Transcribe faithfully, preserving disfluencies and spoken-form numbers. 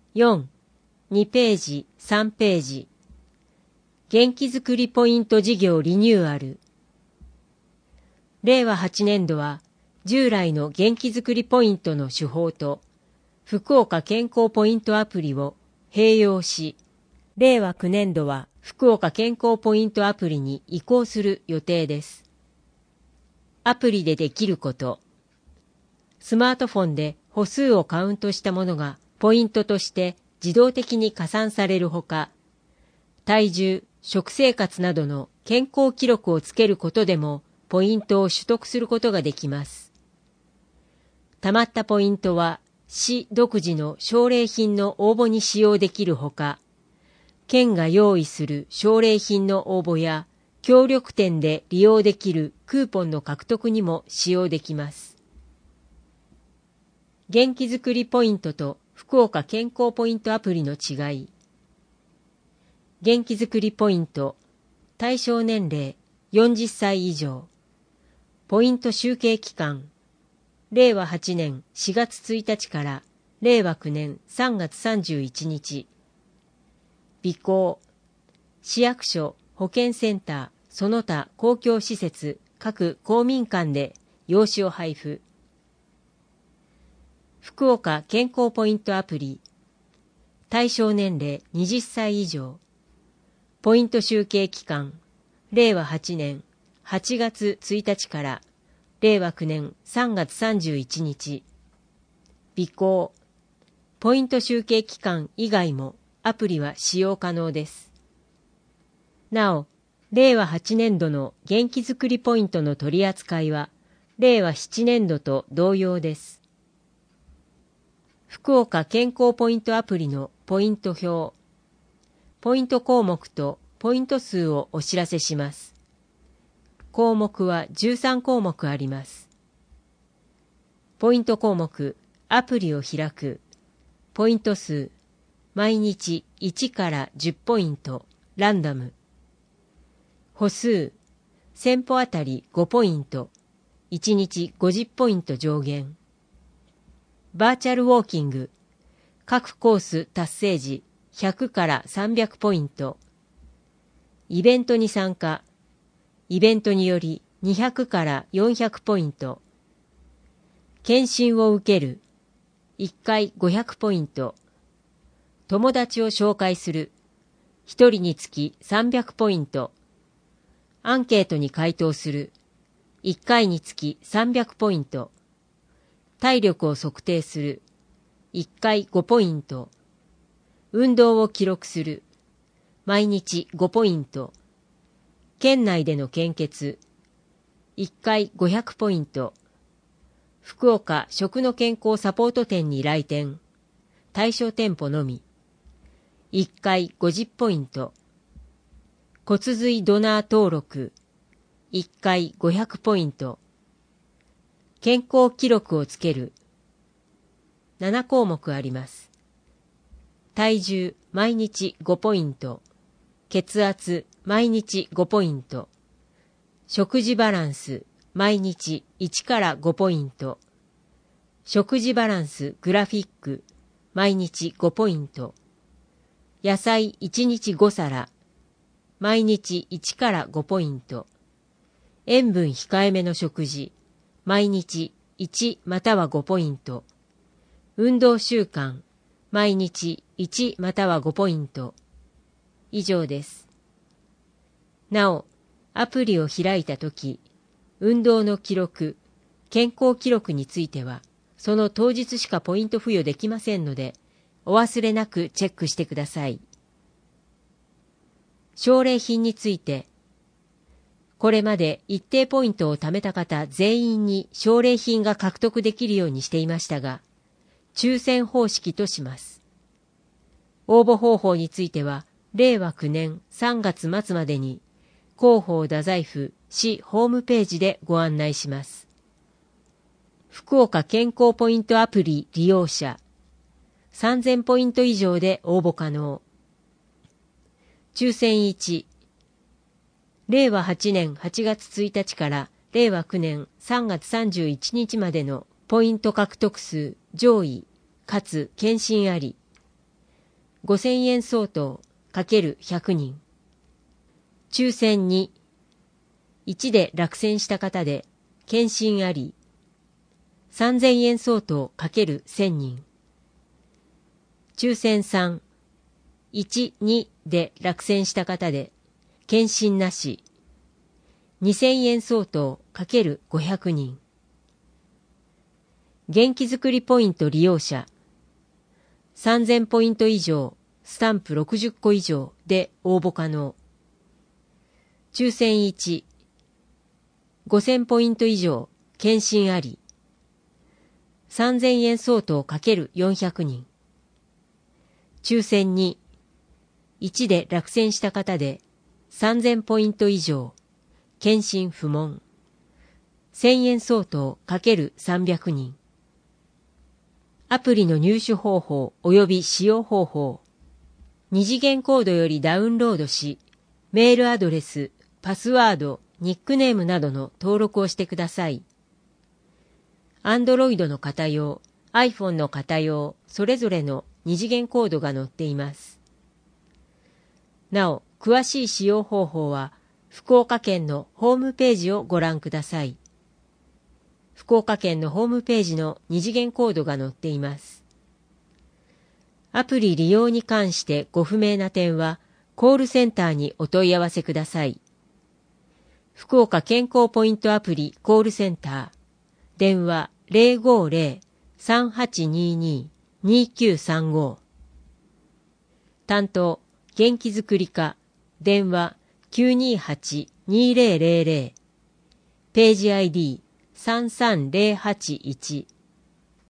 よん、にページ、さんページ。元気づくりポイント事業リニューアル。れいわはちねんどは従来の元気づくりポイントの手法と福岡健康ポイントアプリを併用し、れいわきゅうねんどは福岡健康ポイントアプリに移行する予定です。アプリでできること。スマートフォンで歩数をカウントしたものがポイントとして自動的に加算されるほか、体重、食生活などの健康記録をつけることでもポイントを取得することができます。たまったポイントは市独自の奨励品の応募に使用できるほか、県が用意する奨励品の応募や協力店で利用できるクーポンの獲得にも使用できます。元気づくりポイントと福岡健康ポイントアプリの違い。元気づくりポイント、対象年齢よんじゅっさい以上。ポイント集計期間、れいわはちねんしがつついたちかられいわきゅうねんさんがつさんじゅういちにち。備考、市役所、保健センター、その他公共施設、各公民館で用紙を配布。福岡健康ポイントアプリ、対象年齢はたち以上。ポイント集計期間、れいわはちねんはちがつついたちかられいわきゅうねんさんがつさんじゅういちにち。備考、ポイント集計期間以外もアプリは使用可能です。なお、れいわはちねんどの元気づくりポイントの取り扱いはれいわななねんどと同様です。福岡健康ポイントアプリのポイント表。ポイント項目とポイント数をお知らせします。項目はじゅうさんこうもくあります。ポイント項目、アプリを開く。ポイント数、毎日いちからじゅうポイント、ランダム。歩数、せんぽあたりごポイント、いちにちごじゅうポイント上限。バーチャルウォーキング、各コース達成時ひゃくからさんびゃくポイント。イベントに参加、イベントによりにひゃくからよんひゃくポイント。検診を受ける、いっかいごひゃくポイント。友達を紹介する、ひとりにつきさんびゃくポイント。アンケートに回答する、いっかいにつきさんびゃくポイント。体力を測定する、いっかいごポイント。運動を記録する、毎日ごポイント。県内での献血、いっかいごひゃくポイント。福岡食の健康サポート店に来店、対象店舗のみ、いっかいごじゅうポイント。骨髄ドナー登録、いっかいごひゃくポイント。健康記録をつける、ななこうもくあります。体重毎日ごポイント、血圧毎日ごポイント、食事バランス毎日いちからごポイント、食事バランスグラフィック毎日ごポイント、野菜いちにちごさら毎日いちからごポイント、塩分控えめの食事毎日いちまたはごポイント、運動習慣毎日いちまたはごポイント。以上です。なお、アプリを開いたとき、運動の記録、健康記録については、その当日しかポイント付与できませんので、お忘れなくチェックしてください。奨励品について、これまで一定ポイントを貯めた方全員に奨励品が獲得できるようにしていましたが、抽選方式とします。応募方法については、れいわきゅうねんさんがつまつまでに、広報太宰府市ホームページでご案内します。福岡健康ポイントアプリ利用者、さんぜんポイント以上で応募可能。抽選いち、れいわはちねんはちがつついたちかられいわきゅうねんさんがつさんじゅういちにちまでのポイント獲得数上位かつ検診あり。 ごせんえん相当 ×ひゃくにん。抽選に、いちで落選した方で、検診あり。さんぜんえん相当 ×せんにん。抽選さん、いち、にで落選した方で、検診なし。にせんえん相当 ×ごひゃくにん。元気づくりポイント利用者。さんぜんポイント以上、スタンプろくじゅっこ以上で応募可能。抽選いち、ごせんポイント以上、検診あり。さんぜんえん相当 ×よんひゃくにん。抽選に、いちで落選した方でさんぜんポイント以上、検診不問。せんえん相当 ×さんびゃくにん。アプリの入手方法及び使用方法。二次元コードよりダウンロードし、メールアドレス、パスワード、ニックネームなどの登録をしてください。Android の方用、iPhone の方用、それぞれの二次元コードが載っています。なお、詳しい使用方法は、福岡県のホームページをご覧ください。福岡県のホームページの二次元コードが載っています。アプリ利用に関してご不明な点は、コールセンターにお問い合わせください。福岡健康ポイントアプリコールセンター。電話 ゼロごゼロ さんはちにに にきゅうさんご。担当、元気づくり課。電話 きゅうにはち にゼロゼロゼロ。ページ アイディーさんさんゼロはちいち。